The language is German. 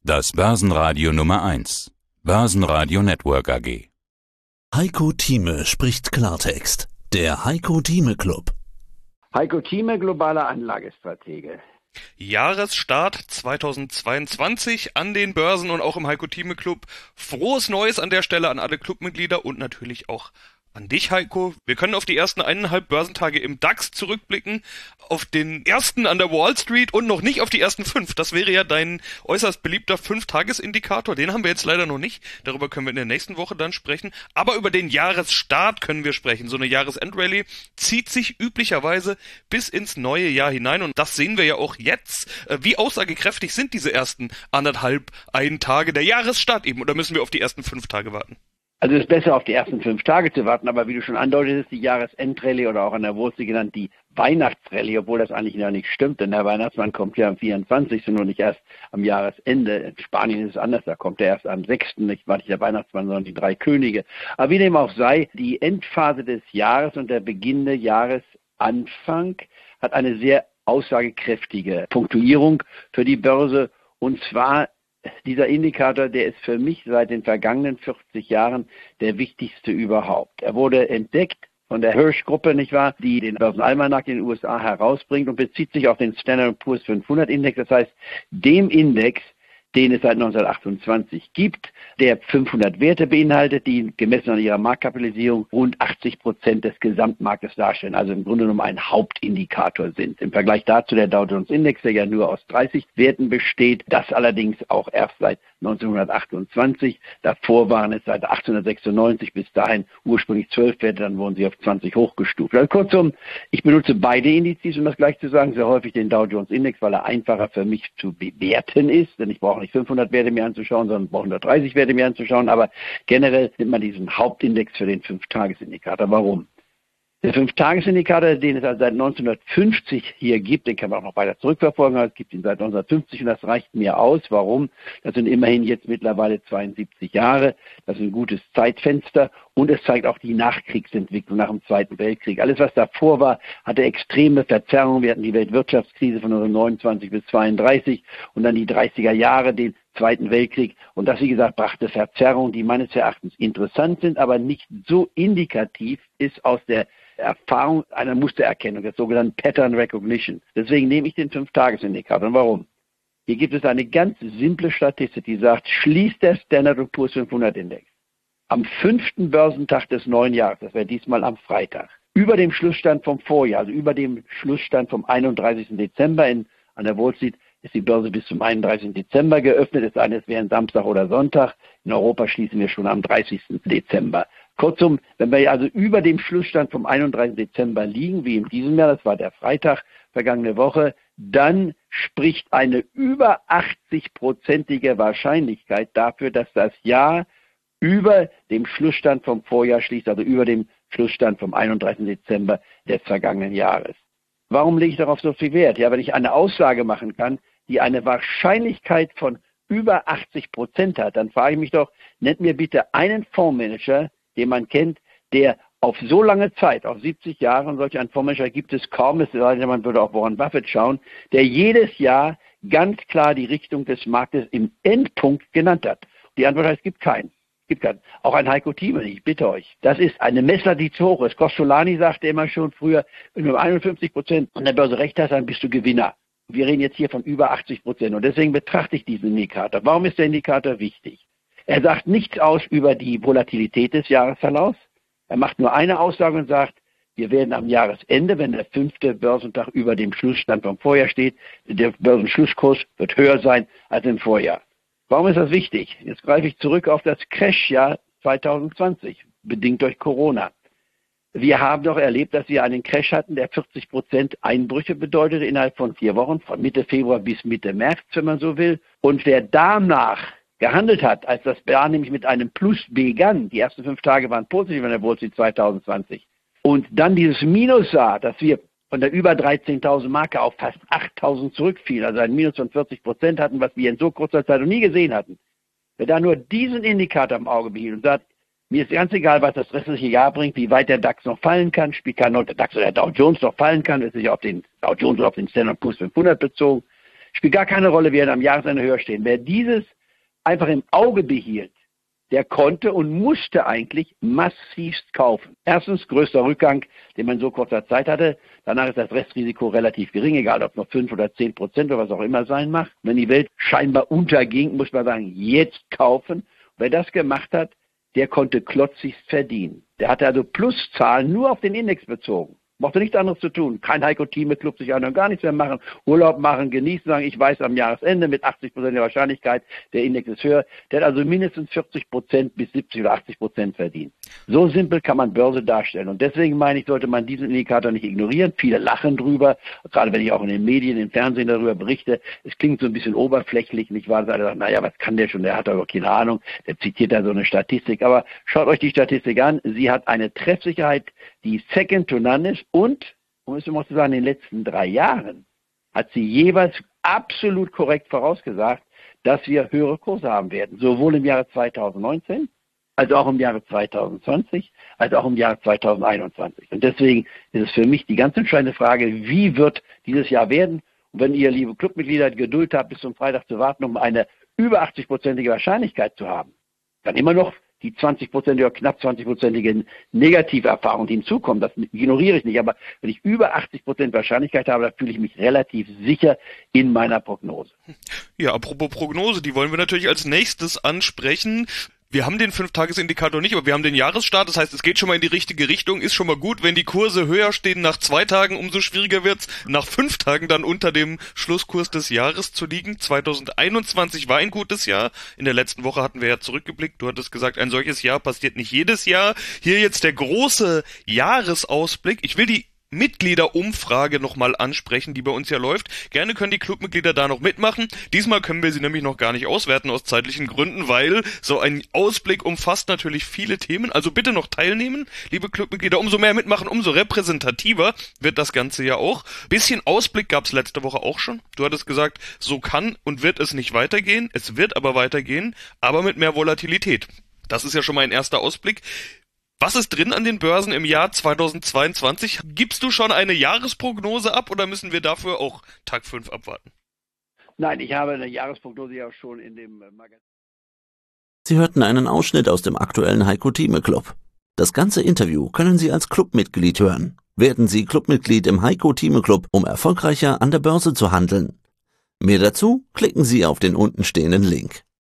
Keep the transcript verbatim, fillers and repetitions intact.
Das Börsenradio Nummer eins. Börsenradio Network A G. Heiko Thieme spricht Klartext. Der Heiko Thieme Club. Heiko Thieme, globaler Anlagestratege. Jahresstart zweitausendzweiundzwanzig an den Börsen und auch im Heiko Thieme Club. Frohes Neues an der Stelle an alle Clubmitglieder und natürlich auch an dich, Heiko. Wir können auf die ersten eineinhalb Börsentage im DAX zurückblicken, auf den ersten an der Wall Street und noch nicht auf die ersten fünf. Das wäre ja dein äußerst beliebter fünf-Tages-Indikator. Den haben wir jetzt leider noch nicht. Darüber können wir in der nächsten Woche dann sprechen. Aber über den Jahresstart können wir sprechen. So eine Jahresendrallye zieht sich üblicherweise bis ins neue Jahr hinein. Und das sehen wir ja auch jetzt. Wie aussagekräftig sind diese ersten anderthalb, ein Tage der Jahresstart eben? Oder müssen wir auf die ersten fünf Tage warten? Also es ist besser, auf die ersten fünf Tage zu warten, aber wie du schon andeutest, ist die Jahresendrallye oder auch an der Wall Street genannt die Weihnachtsrallye, obwohl das eigentlich noch nicht stimmt, denn der Weihnachtsmann kommt ja am vierundzwanzigsten und nicht erst am Jahresende. In Spanien ist es anders, da kommt er erst am sechsten nicht war nicht der Weihnachtsmann, sondern die drei Könige. Aber wie dem auch sei, die Endphase des Jahres und der beginnende Jahresanfang hat eine sehr aussagekräftige Punktuierung für die Börse, und zwar dieser Indikator, der ist für mich seit den vergangenen vierzig Jahren der wichtigste überhaupt. Er wurde entdeckt von der Hirsch-Gruppe, nicht wahr, die den Börsenalmanach in den U S A herausbringt und bezieht sich auf den Standard and Poor's fünfhundert Index, das heißt dem Index, den es seit neunzehnhundertachtundzwanzig gibt, der fünfhundert Werte beinhaltet, die gemessen an ihrer Marktkapitalisierung rund achtzig Prozent des Gesamtmarktes darstellen, also im Grunde genommen ein Hauptindikator sind. Im Vergleich dazu der Dow Jones Index, der ja nur aus dreißig Werten besteht, das allerdings auch erst seit neunzehnhundertachtundzwanzig. Davor waren es seit achtzehnhundertsechsundneunzig bis dahin ursprünglich zwölf Werte, dann wurden sie auf zwanzig hochgestuft. Also kurzum, ich benutze beide Indizes, um das gleich zu sagen, sehr häufig den Dow Jones Index, weil er einfacher für mich zu bewerten ist, denn ich brauche nicht fünfhundert Werte mir anzuschauen, sondern brauche hundertdreißig Werte mir anzuschauen, aber generell nimmt man diesen Hauptindex für den fünf-Tages-Indikator. Warum? Der fünf-Tages-Indikator, den es also seit neunzehnhundertfünfzig hier gibt, den kann man auch noch weiter zurückverfolgen, aber es gibt ihn seit neunzehnhundertfünfzig und das reicht mir aus. Warum? Das sind immerhin jetzt mittlerweile zweiundsiebzig Jahre, das ist ein gutes Zeitfenster und es zeigt auch die Nachkriegsentwicklung nach dem Zweiten Weltkrieg. Alles, was davor war, hatte extreme Verzerrungen. Wir hatten die Weltwirtschaftskrise von neunzehnhundertneunundzwanzig bis zweiunddreißig und dann die dreißiger Jahre, den Zweiten Weltkrieg. Und das, wie gesagt, brachte Verzerrungen, die meines Erachtens interessant sind, aber nicht so indikativ ist aus der Erfahrung einer Mustererkennung, der sogenannten Pattern Recognition. Deswegen nehme ich den fünf-Tages-Indikator. Und warum? Hier gibt es eine ganz simple Statistik, die sagt, schließt der Standard and Poor's fünfhundert Index am fünften Börsentag des neuen Jahres, das wäre diesmal am Freitag, über dem Schlussstand vom Vorjahr, also über dem Schlussstand vom einunddreißigsten Dezember in, an der Wall Street, ist die Börse bis zum einunddreißigsten Dezember geöffnet, es sei denn, es wäre ein Samstag oder Sonntag. In Europa schließen wir schon am dreißigsten Dezember. Kurzum, wenn wir also über dem Schlussstand vom einunddreißigsten Dezember liegen, wie in diesem Jahr, das war der Freitag vergangene Woche, dann spricht eine über achtzig-prozentige Wahrscheinlichkeit dafür, dass das Jahr über dem Schlussstand vom Vorjahr schließt, also über dem Schlussstand vom einunddreißigsten Dezember des vergangenen Jahres. Warum lege ich darauf so viel Wert? Ja, wenn ich eine Aussage machen kann, die eine Wahrscheinlichkeit von über achtzig Prozent hat, dann frage ich mich doch, nennt mir bitte einen Fondsmanager, den man kennt, der auf so lange Zeit, auf siebzig Jahre, und solch einen Fondsmanager gibt es kaum, es sei denn, man würde auf Warren Buffett schauen, der jedes Jahr ganz klar die Richtung des Marktes im Endpunkt genannt hat. Die Antwort heißt, es gibt keinen. Es gibt keinen. Auch ein Heiko Thieme, ich bitte euch. Das ist eine Messlatte, die zu hoch ist. Kostolani sagte immer schon früher, wenn du um einundfünfzig Prozent an der Börse recht hast, dann bist du Gewinner. Wir reden jetzt hier von über achtzig Prozent und deswegen betrachte ich diesen Indikator. Warum ist der Indikator wichtig? Er sagt nichts aus über die Volatilität des Jahresverlaufs. Er macht nur eine Aussage und sagt, wir werden am Jahresende, wenn der fünfte Börsentag über dem Schlussstand vom Vorjahr steht, der Börsenschlusskurs wird höher sein als im Vorjahr. Warum ist das wichtig? Jetzt greife ich zurück auf das Crashjahr zweitausendzwanzig, bedingt durch Corona. Wir haben doch erlebt, dass wir einen Crash hatten, der vierzig Prozent Einbrüche bedeutete innerhalb von vier Wochen, von Mitte Februar bis Mitte März, wenn man so will. Und wer danach gehandelt hat, als das Jahr nämlich mit einem Plus begann, die ersten fünf Tage waren positiv an der Wall Street zweitausendzwanzig, und dann dieses Minus sah, dass wir von der über dreizehntausend Marke auf fast achttausend zurückfielen, also ein Minus von vierzig Prozent hatten, was wir in so kurzer Zeit noch nie gesehen hatten. Wer da nur diesen Indikator im Auge behielt und sagt, mir ist ganz egal, was das restliche Jahr bringt, wie weit der DAX noch fallen kann, spielt keine Rolle, der DAX oder der Dow Jones noch fallen kann, das ist ja auf den Dow Jones oder auf den Standard and Poor's fünfhundert bezogen, Spielt gar keine Rolle, wer am Jahresende höher stehen. Wer dieses einfach im Auge behielt, der konnte und musste eigentlich massivst kaufen. Erstens, größter Rückgang, den man in so kurzer Zeit hatte. Danach ist das Restrisiko relativ gering, egal ob noch fünf oder zehn Prozent oder was auch immer sein mag. Wenn die Welt scheinbar unterging, muss man sagen, jetzt kaufen. Und wer das gemacht hat, der konnte klotzigst verdienen. Der hatte also Pluszahlen nur auf den Index bezogen. Mochte nichts anderes zu tun. Kein Heiko-Thieme-Club sich an und gar nichts mehr machen. Urlaub machen, genießen, sagen, ich weiß am Jahresende mit achtzig Prozent der Wahrscheinlichkeit, der Index ist höher. Der hat also mindestens vierzig Prozent bis siebzig oder achtzig Prozent verdient. So simpel kann man Börse darstellen. Und deswegen meine ich, sollte man diesen Indikator nicht ignorieren. Viele lachen drüber, gerade wenn ich auch in den Medien, im Fernsehen darüber berichte. Es klingt so ein bisschen oberflächlich, nicht wahr? Alle sagen, naja, was kann der schon? Der hat doch keine Ahnung. Der zitiert da so eine Statistik. Aber schaut euch die Statistik an. Sie hat eine Treffsicherheit, die second to none ist. Und, um es mal zu sagen, in den letzten drei Jahren hat sie jeweils absolut korrekt vorausgesagt, dass wir höhere Kurse haben werden. Sowohl im Jahre zweitausendneunzehn, als auch im Jahre zweitausendzwanzig, als auch im Jahre zweitausendeinundzwanzig. Und deswegen ist es für mich die ganz entscheidende Frage, wie wird dieses Jahr werden? Und wenn ihr, liebe Clubmitglieder, Geduld habt, bis zum Freitag zu warten, um eine über achtzig-prozentige Wahrscheinlichkeit zu haben, dann immer noch die zwanzig-prozentige oder knapp zwanzig-prozentige Negativerfahrung, die hinzukommen, das ignoriere ich nicht. Aber wenn ich über achtzig Prozent Wahrscheinlichkeit habe, dann fühle ich mich relativ sicher in meiner Prognose. Ja, apropos Prognose, die wollen wir natürlich als nächstes ansprechen. Wir haben den fünf-Tages-Indikator nicht, aber wir haben den Jahresstart. Das heißt, es geht schon mal in die richtige Richtung. Ist schon mal gut. Wenn die Kurse höher stehen nach zwei Tagen, umso schwieriger wird's, nach fünf Tagen dann unter dem Schlusskurs des Jahres zu liegen. zweitausendeinundzwanzig war ein gutes Jahr. In der letzten Woche hatten wir ja zurückgeblickt. Du hattest gesagt, ein solches Jahr passiert nicht jedes Jahr. Hier jetzt der große Jahresausblick. Ich will die Mitgliederumfrage nochmal ansprechen, die bei uns ja läuft. Gerne können die Clubmitglieder da noch mitmachen. Diesmal können wir sie nämlich noch gar nicht auswerten aus zeitlichen Gründen, weil so ein Ausblick umfasst natürlich viele Themen. Also bitte noch teilnehmen, liebe Clubmitglieder. Umso mehr mitmachen, umso repräsentativer wird das Ganze ja auch. Bisschen Ausblick gab es letzte Woche auch schon. Du hattest gesagt, so kann und wird es nicht weitergehen. Es wird aber weitergehen, aber mit mehr Volatilität. Das ist ja schon mal ein erster Ausblick. Was ist drin an den Börsen im Jahr zweitausendzweiundzwanzig? Gibst du schon eine Jahresprognose ab oder müssen wir dafür auch Tag fünf abwarten? Nein, ich habe eine Jahresprognose ja auch schon in dem Magazin. Sie hörten einen Ausschnitt aus dem aktuellen Heiko-Thieme-Club. Das ganze Interview können Sie als Clubmitglied hören. Werden Sie Clubmitglied im Heiko-Thieme-Club, um erfolgreicher an der Börse zu handeln. Mehr dazu klicken Sie auf den untenstehenden Link.